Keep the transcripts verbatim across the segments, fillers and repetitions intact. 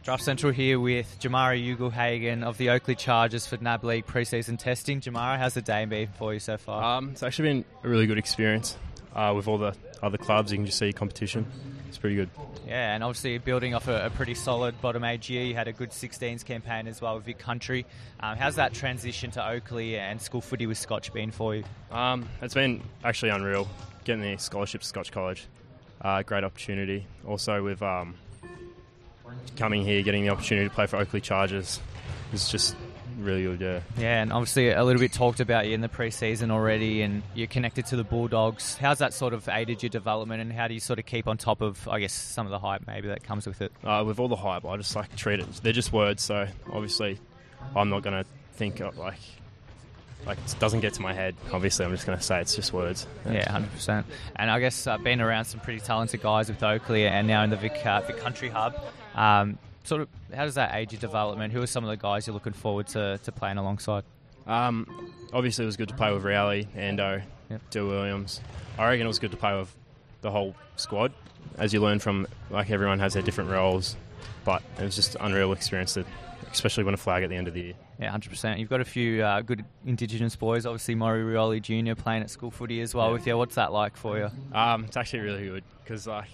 Draft Central here with Jamarra Ugle-Hagan of the Oakleigh Chargers for N A B League pre-season testing. Jamarra, how's the day been for you so far? Um, it's actually been a really good experience uh, with all the other clubs. You can just see competition. It's pretty good. Yeah, and obviously building off a, a pretty solid bottom age year, you had a good sixteens campaign as well with Vic Country. Um, how's that transition to Oakleigh and school footy with Scotch been for you? Um, it's been actually unreal getting the scholarship to Scotch College. Uh, great opportunity. Also with um, coming here, getting the opportunity to play for Oakleigh Chargers is just really good, yeah. Yeah, and obviously a little bit talked about you in the pre-season already, and you're connected to the Bulldogs. How's that sort of aided your development, and how do you sort of keep on top of, I guess, some of the hype maybe that comes with it? Uh, with all the hype, I just like treat it. They're just words, so obviously I'm not going to think of, like, like it doesn't get to my head. Obviously, I'm just going to say it's just words. Yeah, yeah one hundred percent. And I guess uh, being around some pretty talented guys with Oakleigh and now in the Vic, uh, Vic Country Hub, um, sort of, how does that aid your development? Who are some of the guys you're looking forward to, to playing alongside? Um, obviously, it was good to play with Riali, Ando, yep. Dill Williams. I reckon it was good to play with the whole squad. As you learn from, like, everyone has their different roles, but it was just an unreal experience, to, especially when a flag at the end of the year. Yeah, one hundred percent. You've got a few uh, good Indigenous boys, obviously Maury Rioli Junior playing at school footy as well yeah. with you. What's that like for you? Um, it's actually really good because, like,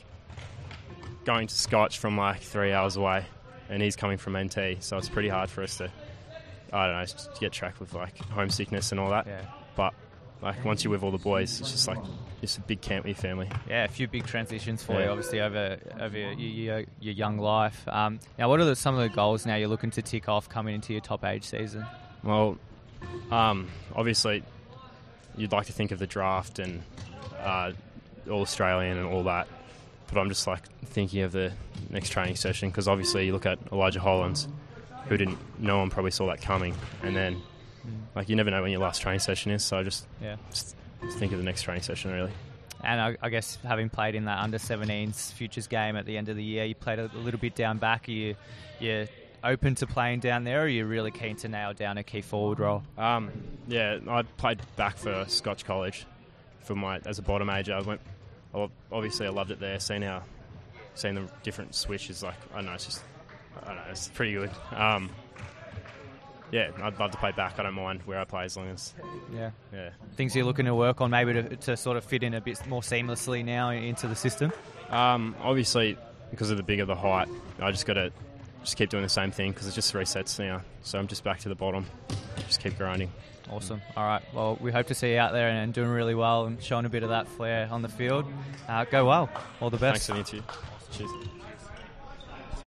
going to Scotch from, like, three hours away, and he's coming from N T, so it's pretty hard for us to, I don't know, to get track with, like, homesickness and all that. Yeah. But, like, once you're with all the boys, it's just, like, it's a big camp with your family. Yeah, a few big transitions for yeah. you, obviously, over over your, your, your young life. Um, now, what are the, some of the goals now you're looking to tick off coming into your top age season? Well, um, obviously, you'd like to think of the draft and uh, All-Australian and all that, but I'm just, like, thinking of the next training session because, obviously, you look at Elijah Hollands, who didn't, no one probably saw that coming, and then, mm. like, you never know when your last training session is, so I just... yeah. Just, think of the next training session, really. And I, I guess having played in that under seventeens futures game at the end of the year, you played a, a little bit down back. Are you you open to playing down there, or are you really keen to nail down a key forward role? Um, yeah, I played back for Scotch College for my as a bottom ager. I went. Obviously, I loved it there. Seeing how, seeing the different switches, like I don't know, it's just I don't know, it's pretty good. Um, Yeah, I'd love to play back. I don't mind where I play as long as... Yeah. Yeah. Things you're looking to work on maybe to, to sort of fit in a bit more seamlessly now into the system? Um, obviously, because of the bigger the height, I just got to just keep doing the same thing because it's just three sets now. So I'm just back to the bottom. Just keep grinding. Awesome. All right. Well, we hope to see you out there and doing really well and showing a bit of that flair on the field. Uh, go well. All the best. Thanks for the interview. Cheers.